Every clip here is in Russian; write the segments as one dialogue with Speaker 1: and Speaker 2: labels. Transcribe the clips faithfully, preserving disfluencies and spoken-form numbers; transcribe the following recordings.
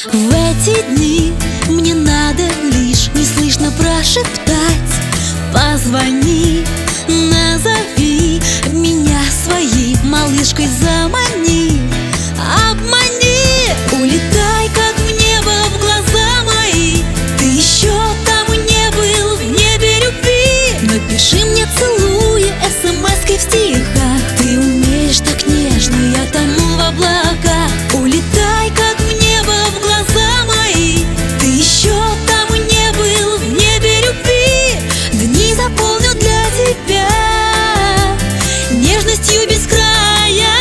Speaker 1: В эти дни мне надо лишь неслышно прошептать: позвони, назови меня своей малышкой, замани, обмани. Улетай, как в небо, в глаза мои. Ты еще там не был, в небе любви. Напиши мне, целуя, смс-кой в стихах. Ты умеешь так нежно, я тону в облаках. Улетай, как в небо, в глаза мои. Ты еще там не был, в небе любви. Дни заполню для тебя нежностью без края.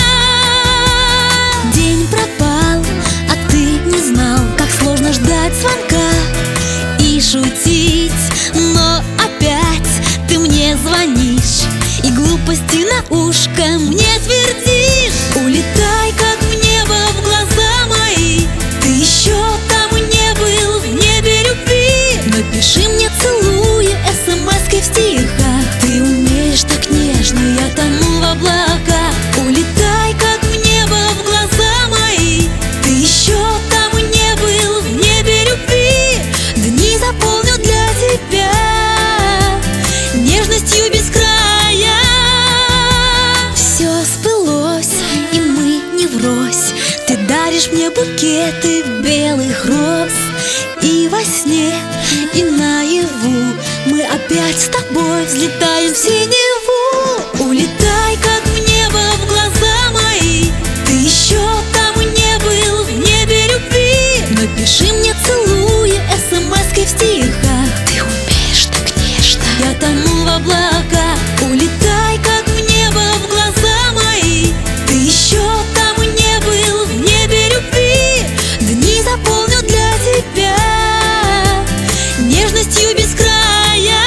Speaker 1: День пропал, а ты не знал, как сложно ждать звонка и шутить, но опять ты мне звонишь и глупости на ушко мне твердишь. Улетай, как в небо, в глаза мои. Ты еще там не был, в небе любви. Напиши мне, целуя, смс-кой в стихах. Ты умеешь так нежно, я тону в облаках. Улетай, как в небо, в глаза мои. Ты еще там не был, в небе любви. Дни заполню для тебя нежностью без края. Все сбылось, и мы не врозь. Ты даришь мне букеты белых роз. И во сне, и наяву мы опять с тобой взлетаем в синеву. Улетай, как в небо, в глаза мои. Ты еще там не был, в небе любви. Напиши мне, целуя, смс-кой в стихах. Ты умеешь так нежно, я тону в облаках. Улетай, как в небо, в глаза мои. Ты еще там не был, в небе любви. Дни заполню для тебя нежностью без края.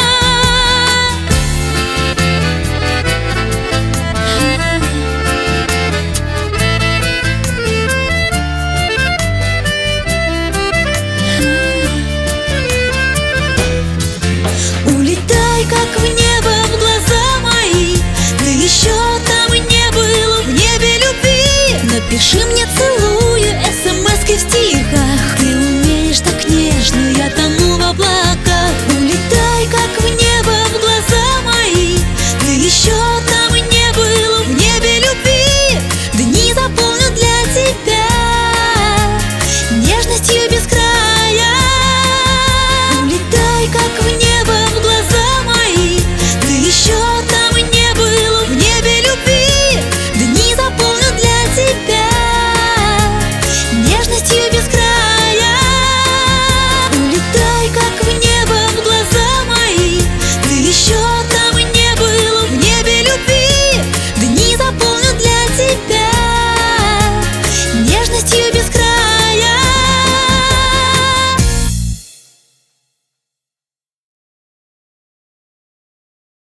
Speaker 1: Улетай, как в небо, в глаза мои. Ты еще там не был, в небе любви. Напиши мне,